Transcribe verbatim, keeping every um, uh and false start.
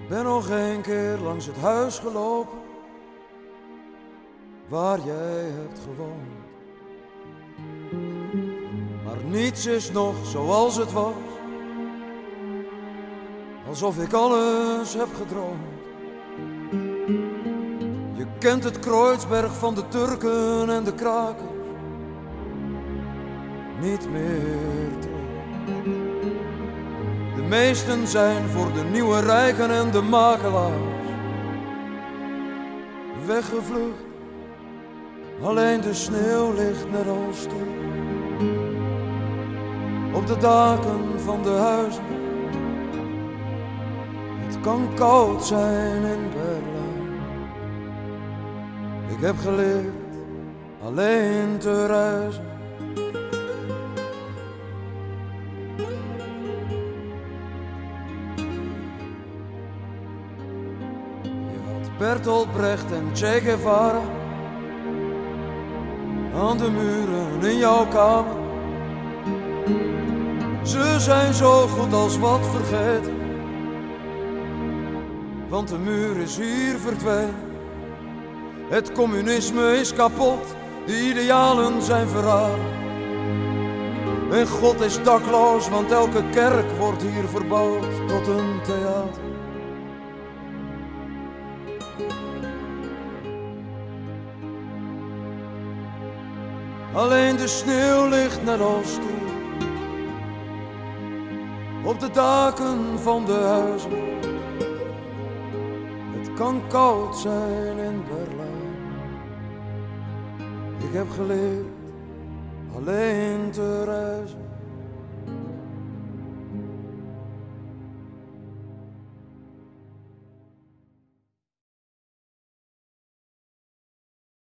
Ben nog een keer langs het huis gelopen waar jij hebt gewoond. Maar niets is nog zoals het was, alsof ik alles heb gedroomd. Je kent het Kreuzberg van de Turken en de krakers niet meer terug. De meesten zijn voor de nieuwe rijken en de makelaars weggevlucht. Alleen de sneeuw ligt net als toen op de daken van de huizen. Het kan koud zijn in Berlijn. Ik heb geleerd alleen te reizen. Je had Bertolt Brecht en Che Guevara aan de muren in jouw kamer. Ze zijn zo goed als wat vergeten, want de muur is hier verdwenen. Het communisme is kapot, de idealen zijn verraden. En God is dakloos, want elke kerk wordt hier verbouwd tot een theater. Alleen de sneeuw ligt net als toen op de daken van de huizen. Het kan koud zijn in Berlijn. Ik heb geleerd alleen te reizen.